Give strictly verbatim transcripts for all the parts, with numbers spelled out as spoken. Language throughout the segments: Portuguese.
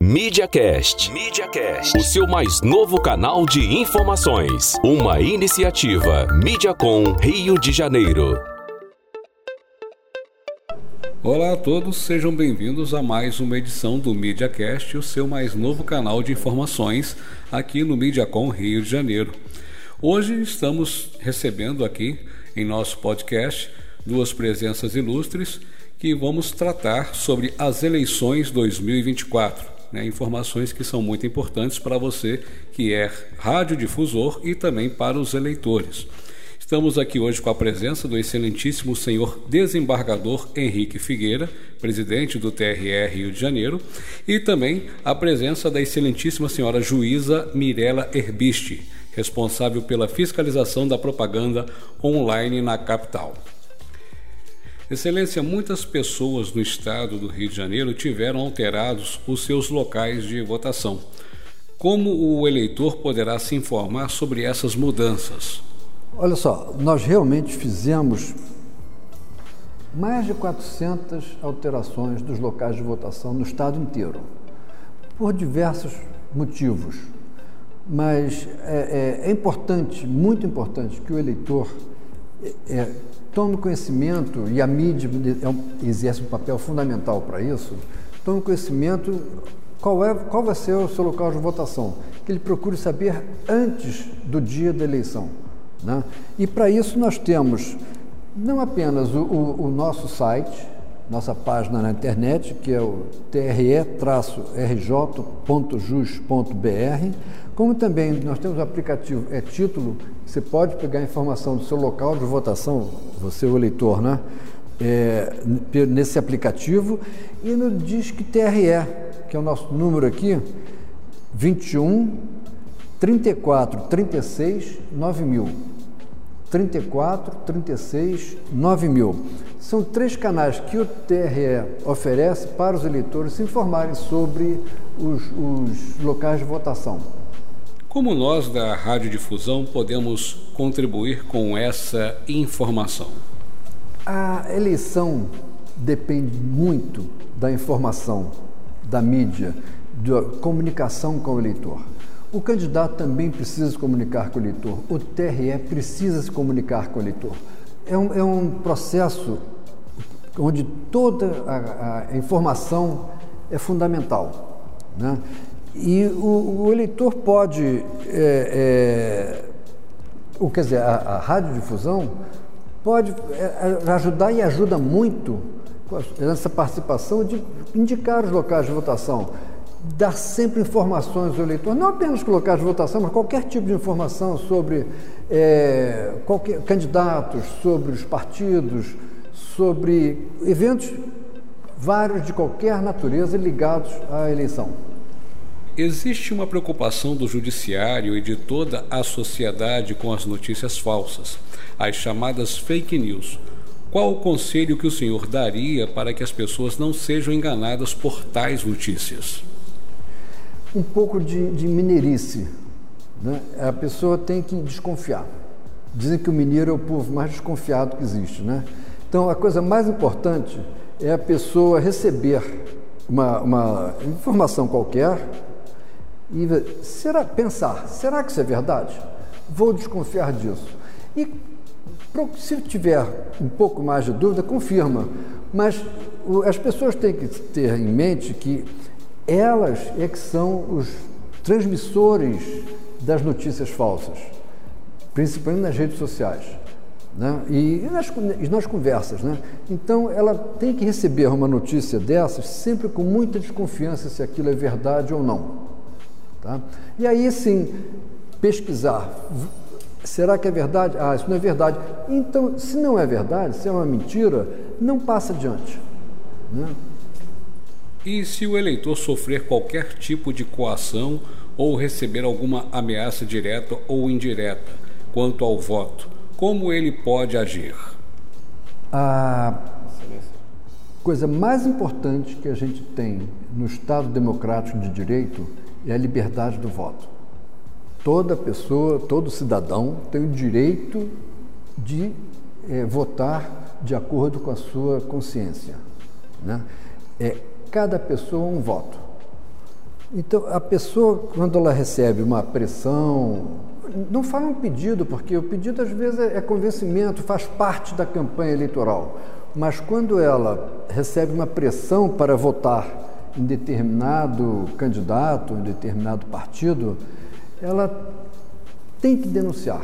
MediaCast. MediaCast, o seu mais novo canal de informações. Uma iniciativa Mediacom Rio de Janeiro. Olá a todos, sejam bem-vindos a mais uma edição do MediaCast, o seu mais novo canal de informações aqui no Mediacom Rio de Janeiro. Hoje estamos recebendo aqui em nosso podcast duas presenças ilustres que vamos tratar sobre as eleições dois mil e vinte e quatro, né? Informações que são muito importantes para você que é radiodifusor e também para os eleitores. Estamos aqui hoje com a presença do excelentíssimo senhor desembargador Henrique Figueira, presidente do T R E Rio de Janeiro, e também a presença da excelentíssima senhora juíza Mirela Erbiste, responsável pela fiscalização da propaganda online na capital. Excelência, muitas pessoas no estado do Rio de Janeiro tiveram alterados os seus locais de votação. Como o eleitor poderá se informar sobre essas mudanças? Olha só, nós realmente fizemos mais de quatrocentas alterações dos locais de votação no estado inteiro, por diversos motivos. Mas é, é, é importante, muito importante, que o eleitor é, é, tome conhecimento, e a mídia é, exerce um papel fundamental para isso, tome conhecimento qual, é, qual vai ser o seu local de votação, que ele procure saber antes do dia da eleição, né? E para isso nós temos não apenas o, o, o nosso site, nossa página na internet, que é o T R E R J ponto jus ponto B R, como também nós temos o aplicativo É Título, que você pode pegar a informação do seu local de votação, você o eleitor, né? É, nesse aplicativo, e no Disque T R E, que é o nosso número aqui, vinte e um, trinta e quatro, trinta e seis, nove mil. trinta e quatro, trinta e seis, nove mil. São três canais que o T R E oferece para os eleitores se informarem sobre os, os locais de votação. Como nós da radiodifusão podemos contribuir com essa informação? A eleição depende muito da informação, da mídia, da comunicação com o eleitor. O candidato também precisa se comunicar com o eleitor, o T R E precisa se comunicar com o eleitor. É um, é um processo onde toda a, a informação é fundamental, né? E o, o eleitor pode, é, é, o, quer dizer, a, a radiodifusão pode é, ajudar e ajuda muito nessa participação de indicar os locais de votação, dar sempre informações ao eleitor, não apenas com locais de votação, mas qualquer tipo de informação sobre é, qualquer, candidatos, sobre os partidos, sobre eventos vários de qualquer natureza ligados à eleição. Existe uma preocupação do judiciário e de toda a sociedade com as notícias falsas, as chamadas fake news. Qual o conselho que o senhor daria para que as pessoas não sejam enganadas por tais notícias? Um pouco de, de mineirice, né? A pessoa tem que desconfiar. Dizem que o mineiro é o povo mais desconfiado que existe, né? Então, a coisa mais importante é a pessoa receber uma, uma informação qualquer e será, pensar, será que isso é verdade? Vou desconfiar disso. E se tiver um pouco mais de dúvida, confirma. Mas o, as pessoas têm que ter em mente que elas é que são os transmissores das notícias falsas, principalmente nas redes sociais, né? E nas, e nas conversas, né? Então, ela tem que receber uma notícia dessas sempre com muita desconfiança se aquilo é verdade ou não, tá? E aí, sim, pesquisar. Será que é verdade? Ah, isso não é verdade. Então, se não é verdade, se é uma mentira, não passa adiante, né? E se o eleitor sofrer qualquer tipo de coação ou receber alguma ameaça direta ou indireta quanto ao voto, como ele pode agir? A coisa mais importante que a gente tem no Estado democrático de direito é a liberdade do voto. Toda pessoa, todo cidadão tem o direito de é, votar de acordo com a sua consciência, né? É, cada pessoa um voto. Então, a pessoa, quando ela recebe uma pressão, não fala um pedido, porque o pedido às vezes é convencimento, faz parte da campanha eleitoral, mas quando ela recebe uma pressão para votar em determinado candidato, em determinado partido, ela tem que denunciar.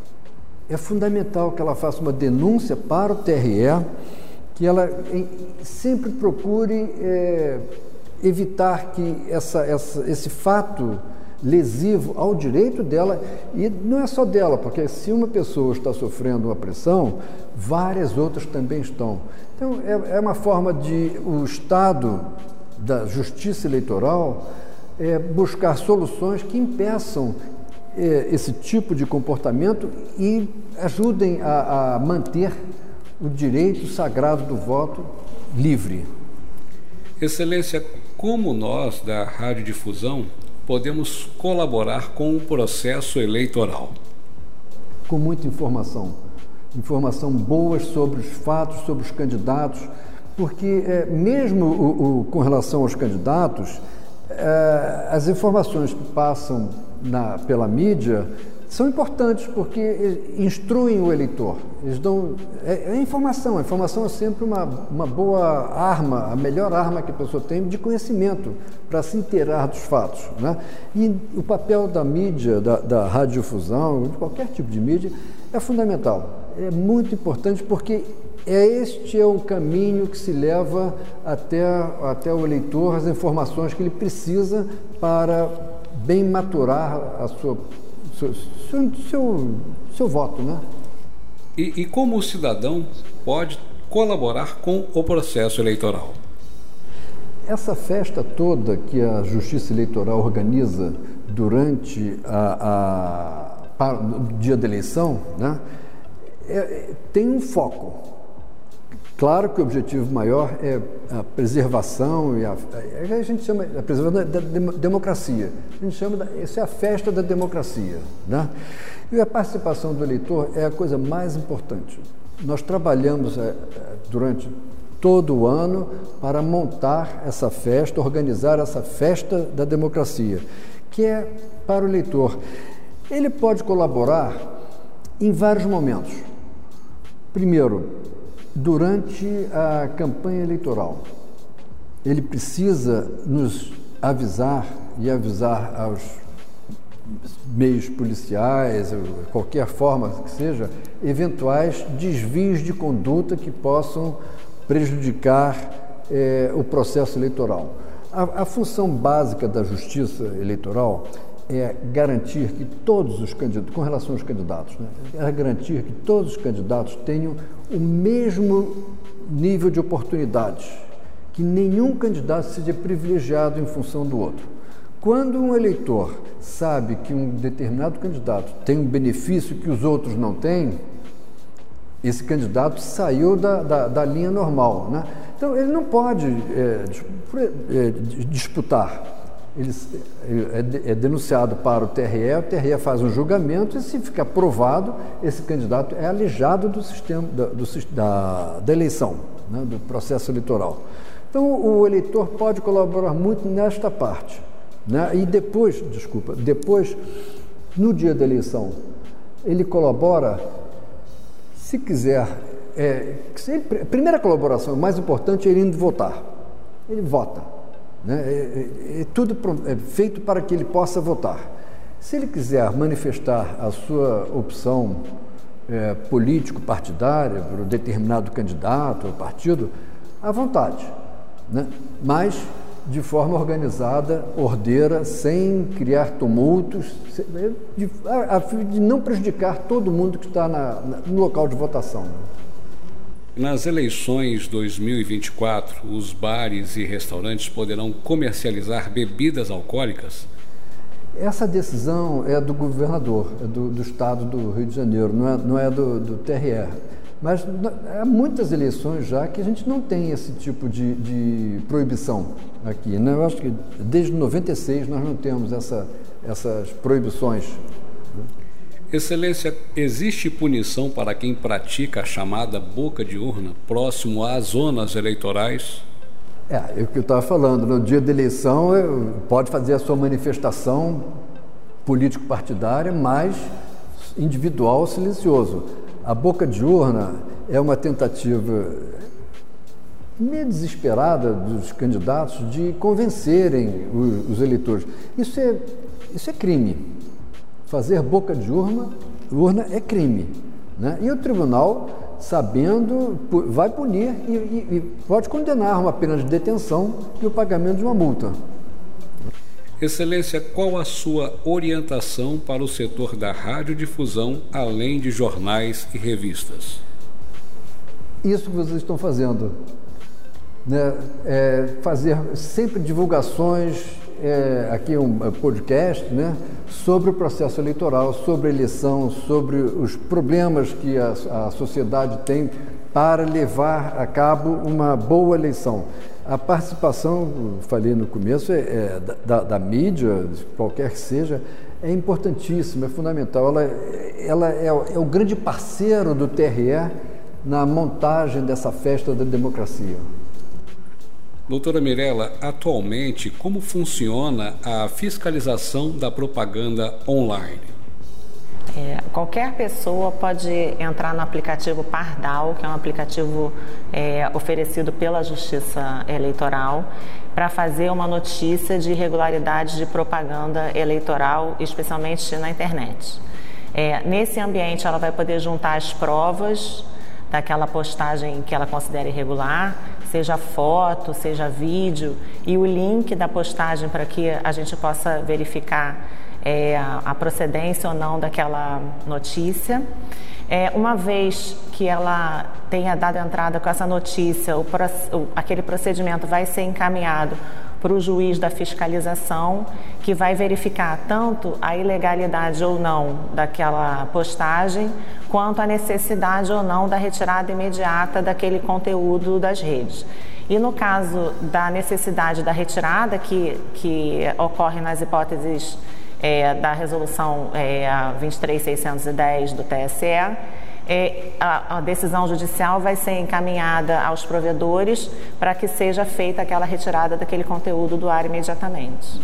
É fundamental que ela faça uma denúncia para o T R E, que ela sempre procure é, evitar que essa, essa, esse fato lesivo ao direito dela, e não é só dela, porque se uma pessoa está sofrendo uma pressão, várias outras também estão. Então, é, é uma forma de o Estado da Justiça Eleitoral é, buscar soluções que impeçam é, esse tipo de comportamento e ajudem a, a manter o direito sagrado do voto livre. Excelência, como nós da Radiodifusão podemos colaborar com o processo eleitoral? Com muita informação, informação boa sobre os fatos, sobre os candidatos, porque é, mesmo o, o, com relação aos candidatos, é, as informações que passam na, pela mídia são importantes porque instruem o eleitor. Eles dão é, é informação. A informação é sempre uma, uma boa arma, a melhor arma que a pessoa tem de conhecimento para se inteirar dos fatos, né? E o papel da mídia, da, da radiodifusão, de qualquer tipo de mídia, é fundamental. É muito importante porque é este é o caminho que se leva até, até o eleitor as informações que ele precisa para bem maturar a sua Seu, seu, seu, seu voto, né? E, e como o cidadão pode colaborar com o processo eleitoral? Essa festa toda que a Justiça Eleitoral organiza durante a, a, a, o dia da eleição, né, é, tem um foco. Claro que o objetivo maior é a preservação e a, a gente chama a preservação da, da democracia. A gente chama, da, essa é a festa da democracia, né? E a participação do eleitor é a coisa mais importante. Nós trabalhamos é, durante todo o ano para montar essa festa, organizar essa festa da democracia, que é para o eleitor. Ele pode colaborar em vários momentos. Primeiro, durante a campanha eleitoral, ele precisa nos avisar e avisar aos meios policiais, qualquer forma que seja, eventuais desvios de conduta que possam prejudicar eh, o processo eleitoral. A, a função básica da Justiça Eleitoral é garantir que todos os candidatos, com relação aos candidatos, né, é garantir que todos os candidatos tenham o mesmo nível de oportunidades, que nenhum candidato seja privilegiado em função do outro. Quando um eleitor sabe que um determinado candidato tem um benefício que os outros não têm, esse candidato saiu da, da, da linha normal, né? Então, ele não pode é, disputar. Ele é denunciado para o T R E, o T R E faz um julgamento e, se ficar provado, esse candidato é alijado do sistema da, do, da, da eleição, né, do processo eleitoral. Então, o eleitor pode colaborar muito nesta parte, né? E depois, desculpa, depois, no dia da eleição, ele colabora, se quiser, é, se ele, a primeira colaboração, mais importante, é ele indo votar. Ele vota. Né? É, é, é tudo é feito para que ele possa votar. Se ele quiser manifestar a sua opção é, político-partidária por um determinado candidato ou partido, à vontade, né? Mas de forma organizada, ordeira, sem criar tumultos, de, a, a fim de não prejudicar todo mundo que está na, na, no local de votação. Nas eleições dois mil e vinte e quatro, os bares e restaurantes poderão comercializar bebidas alcoólicas? Essa decisão é do governador, é do, do estado do Rio de Janeiro, não é, não é do, do T R E. Mas há muitas eleições já que a gente não tem esse tipo de, de proibição aqui, né? Eu acho que desde noventa e seis nós não temos essa, essas proibições. Excelência, existe punição para quem pratica a chamada boca de urna próximo às zonas eleitorais? É, é o que eu estava falando, no dia da eleição pode fazer a sua manifestação político-partidária, mas individual, silencioso. A boca de urna é uma tentativa meio desesperada dos candidatos de convencerem os, os eleitores. Isso é, isso é crime. Fazer boca de urna, urna é crime, né? E o tribunal, sabendo, vai punir e, e, e pode condenar uma pena de detenção e o pagamento de uma multa. Excelência, qual a sua orientação para o setor da radiodifusão, além de jornais e revistas? Isso que vocês estão fazendo, né? É fazer sempre divulgações, é, aqui um podcast, né? Sobre o processo eleitoral, sobre a eleição, sobre os problemas que a, a sociedade tem para levar a cabo uma boa eleição. A participação, falei no começo, é, é, da, da mídia, qualquer que seja, é importantíssima, é fundamental. Ela, ela é, é o grande parceiro do T R E na montagem dessa festa da democracia. Doutora Mirella, atualmente, como funciona a fiscalização da propaganda online? É, qualquer pessoa pode entrar no aplicativo Pardal, que é um aplicativo é, oferecido pela Justiça Eleitoral, para fazer uma notícia de irregularidade de propaganda eleitoral, especialmente na internet. É, nesse ambiente, ela vai poder juntar as provas daquela postagem que ela considera irregular, seja foto, seja vídeo, e o link da postagem para que a gente possa verificar é, a procedência ou não daquela notícia. É, uma vez que ela tenha dado entrada com essa notícia, o, o, aquele procedimento vai ser encaminhado para o juiz da fiscalização, que vai verificar tanto a ilegalidade ou não daquela postagem, quanto a necessidade ou não da retirada imediata daquele conteúdo das redes. E no caso da necessidade da retirada, que, que ocorre nas hipóteses é, da resolução é, vinte e três mil seiscentos e dez do T S E, É, a, a decisão judicial vai ser encaminhada aos provedores para que seja feita aquela retirada daquele conteúdo do ar imediatamente.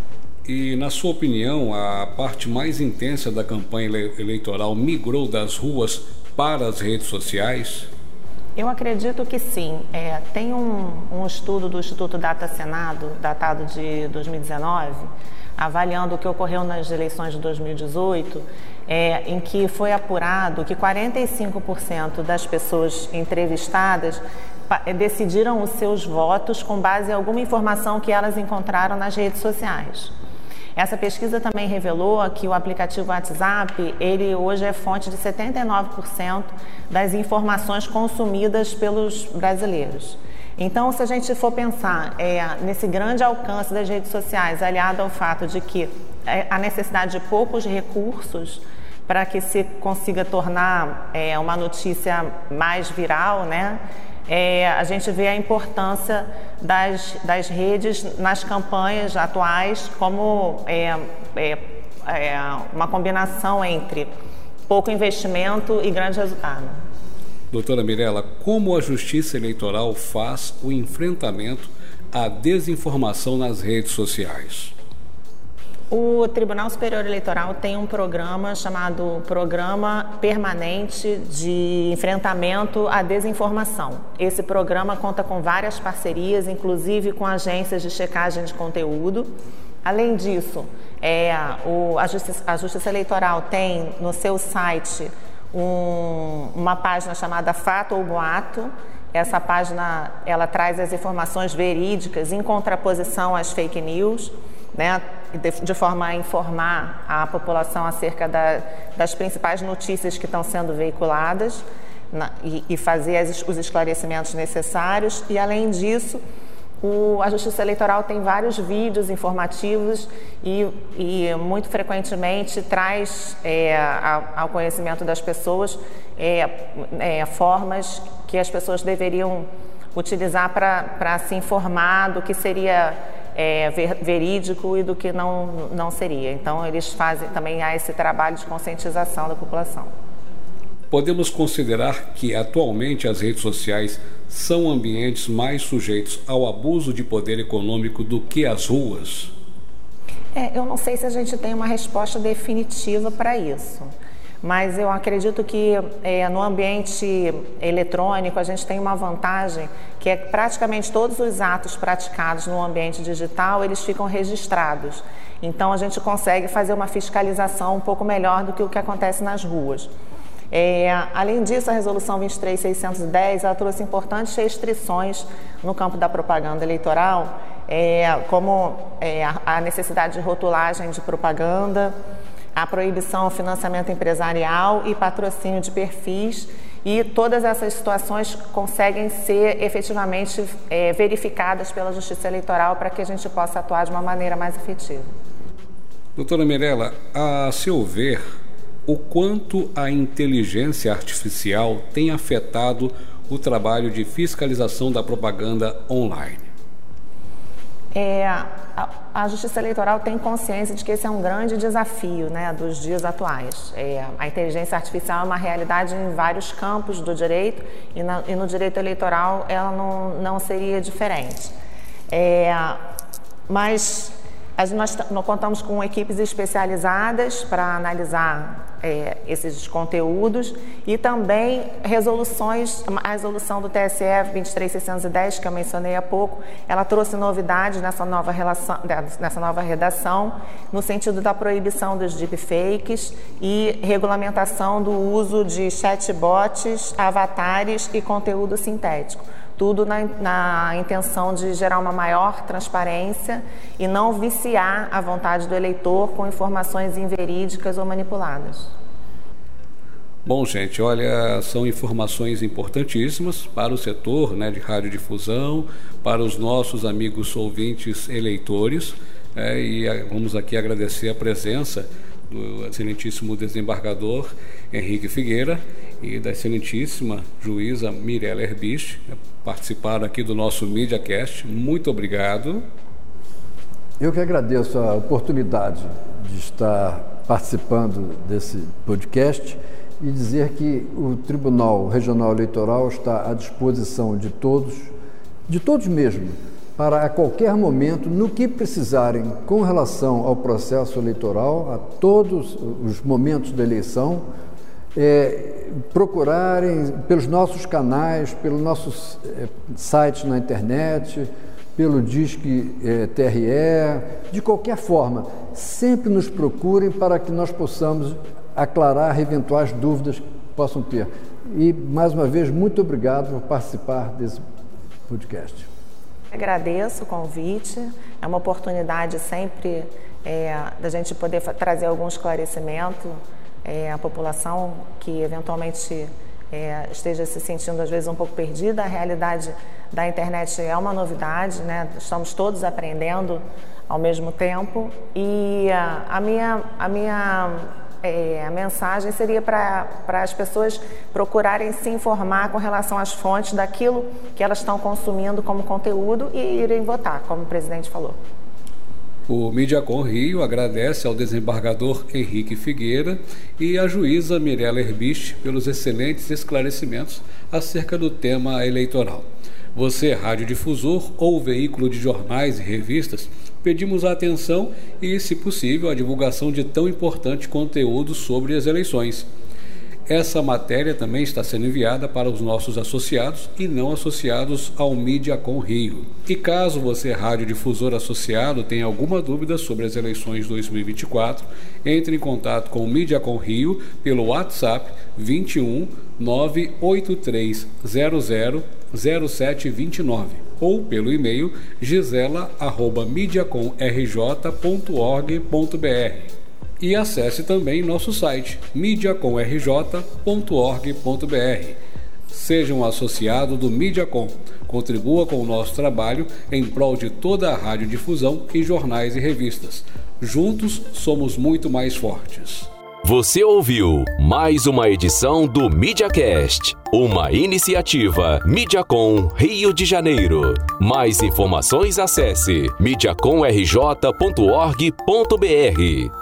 E, na sua opinião, a parte mais intensa da campanha eleitoral migrou das ruas para as redes sociais? Eu acredito que sim. É, tem um, um estudo do Instituto Data Senado, datado de dois mil e dezenove, avaliando o que ocorreu nas eleições de dois mil e dezoito, é, em que foi apurado que quarenta e cinco por cento das pessoas entrevistadas decidiram os seus votos com base em alguma informação que elas encontraram nas redes sociais. Essa pesquisa também revelou que o aplicativo WhatsApp, ele hoje é fonte de setenta e nove por cento das informações consumidas pelos brasileiros. Então, se a gente for pensar é, nesse grande alcance das redes sociais, aliado ao fato de que é, a necessidade de poucos recursos para que se consiga tornar é, uma notícia mais viral, né? É, a gente vê a importância das, das redes nas campanhas atuais como é, é, é uma combinação entre pouco investimento e grande resultado. Doutora Mirella, como a Justiça Eleitoral faz o enfrentamento à desinformação nas redes sociais? O Tribunal Superior Eleitoral tem um programa chamado Programa Permanente de Enfrentamento à Desinformação. Esse programa conta com várias parcerias, inclusive com agências de checagem de conteúdo. Além disso, é, o, a, Justiça, a Justiça Eleitoral tem no seu site um, uma página chamada Fato ou Boato. Essa página ela traz as informações verídicas em contraposição às fake news, né, de, de forma a informar a população acerca da, das principais notícias que estão sendo veiculadas na, e, e fazer as, os esclarecimentos necessários. E, além disso, o, a Justiça Eleitoral tem vários vídeos informativos e, e muito frequentemente traz é, ao, ao conhecimento das pessoas é, é, formas que as pessoas deveriam utilizar para se informar do que seria É, ver, verídico e do que não, não seria. Então, eles fazem também há esse trabalho de conscientização da população. Podemos considerar que atualmente as redes sociais são ambientes mais sujeitos ao abuso de poder econômico do que as ruas? É, eu não sei se a gente tem uma resposta definitiva para isso, mas eu acredito que é, no ambiente eletrônico a gente tem uma vantagem que é que praticamente todos os atos praticados no ambiente digital, eles ficam registrados. Então a gente consegue fazer uma fiscalização um pouco melhor do que o que acontece nas ruas. É, além disso, a Resolução vinte e três mil seiscentos e dez ela trouxe importantes restrições no campo da propaganda eleitoral, é, como é, a necessidade de rotulagem de propaganda, a proibição ao financiamento empresarial e patrocínio de perfis, e todas essas situações conseguem ser efetivamente é, verificadas pela Justiça Eleitoral para que a gente possa atuar de uma maneira mais efetiva. Doutora Mirela, a seu ver, o quanto a inteligência artificial tem afetado o trabalho de fiscalização da propaganda online? É, a, a Justiça Eleitoral tem consciência de que esse é um grande desafio, né, dos dias atuais. É, a inteligência artificial é uma realidade em vários campos do direito e, na, e no direito eleitoral ela não, não seria diferente. É, mas nós, nós contamos com equipes especializadas para analisar É, esses conteúdos e também resoluções, a resolução do T S E vinte e três mil seiscentos e dez que eu mencionei há pouco, ela trouxe novidades nessa nova, relação, nessa nova redação, no sentido da proibição dos deepfakes e regulamentação do uso de chatbots, avatares e conteúdo sintético. Tudo na, na intenção de gerar uma maior transparência e não viciar a vontade do eleitor com informações inverídicas ou manipuladas. Bom, gente, olha, são informações importantíssimas para o setor, né, de radiodifusão, para os nossos amigos ouvintes eleitores, é, e vamos aqui agradecer a presença do excelentíssimo desembargador Henrique Figueira e da excelentíssima juíza Mirela Erbich, participaram aqui do nosso MediaCast. Muito obrigado. Eu que agradeço a oportunidade de estar participando desse podcast e dizer que o Tribunal Regional Eleitoral está à disposição de todos, de todos mesmo, para a qualquer momento, no que precisarem com relação ao processo eleitoral, a todos os momentos da eleição, é, procurarem pelos nossos canais, pelo nosso é, site na internet, pelo Disque é, T R E, de qualquer forma, sempre nos procurem para que nós possamos aclarar eventuais dúvidas que possam ter. E, mais uma vez, muito obrigado por participar desse podcast. Agradeço o convite, é uma oportunidade sempre é, da gente poder trazer algum esclarecimento é, à população que eventualmente é, esteja se sentindo às vezes um pouco perdida. A realidade da internet é uma novidade, né? Estamos todos aprendendo ao mesmo tempo e a, a minha... A minha É, a mensagem seria para as pessoas procurarem se informar com relação às fontes daquilo que elas estão consumindo como conteúdo e irem votar, como o presidente falou. O MediaCom Rio agradece ao desembargador Henrique Figueira e à juíza Mirela Erbich pelos excelentes esclarecimentos acerca do tema eleitoral. Você, radiodifusor ou veículo de jornais e revistas, pedimos a atenção e, se possível, a divulgação de tão importante conteúdo sobre as eleições. Essa matéria também está sendo enviada para os nossos associados e não associados ao MediaCom Rio. E caso você, radiodifusor associado, tenha alguma dúvida sobre as eleições dois mil e vinte e quatro, entre em contato com o MediaCom Rio pelo WhatsApp vinte e um, nove oito três zero zero, zero sete dois nove ou pelo e-mail gisela arroba mediacom r j ponto org ponto b r. E acesse também nosso site mediacom r j ponto org ponto b r. Seja um associado do MediaCom. Contribua com o nosso trabalho em prol de toda a radiodifusão e jornais e revistas. Juntos somos muito mais fortes. Você ouviu mais uma edição do MediaCast, uma iniciativa MediaCom Rio de Janeiro. Mais informações acesse mediacom r j ponto org ponto b r.